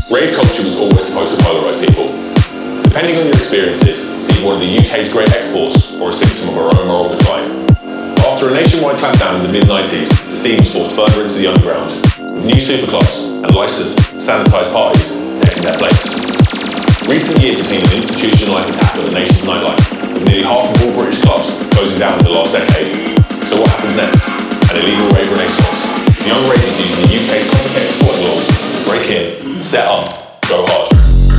Rave culture was always supposed to polarise people. Depending on your experiences, it's either one of the UK's great exports or a symptom of our own moral decline. After a nationwide clampdown in the mid-90s, the scene was forced further into the underground, with new superclubs and licensed, sanitised parties taking their place. Recent years have seen an institutionalised attack on the nation's nightlife, with nearly half of all British clubs closing down in the last decade. So what happens next? An illegal rave renaissance. Young ravers using the UK's complicated sporting laws to break in, set up, go hard.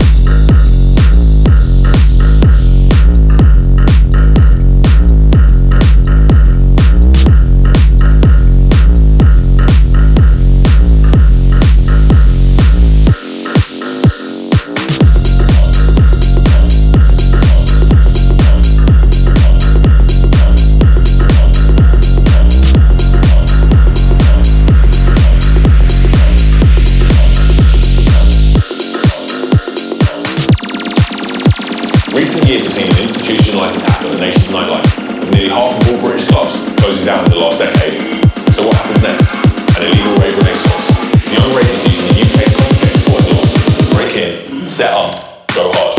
Recent years have seen an institutionalised attack on the nation's nightlife, with nearly half of all British clubs closing down in the last decade. So what happens next? An illegal rave renaissance. Young ravers using the UK's complicated sporting laws to break in, set up, go hard.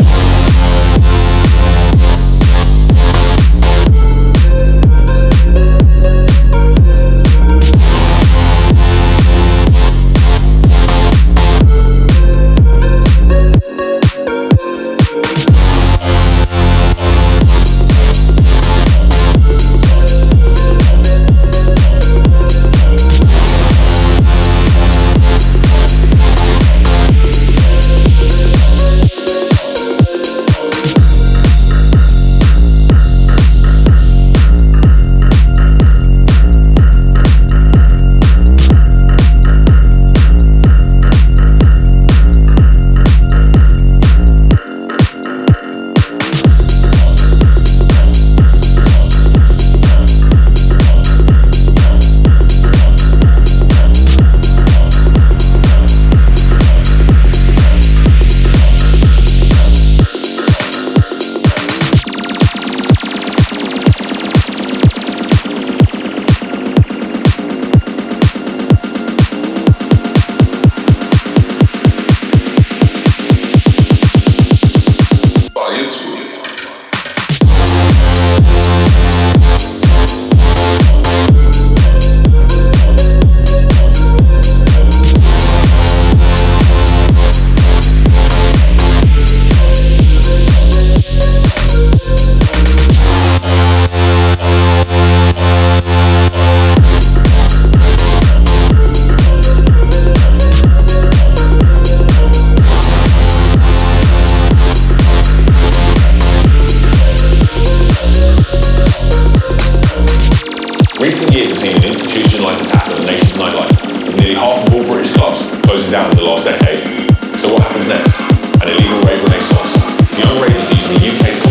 Recent years have seen an institutionalised attack on the nation's nightlife, with nearly half of all British clubs closing down in the last decade. So what happens next? An illegal rave renaissance. Young ravers using the UK's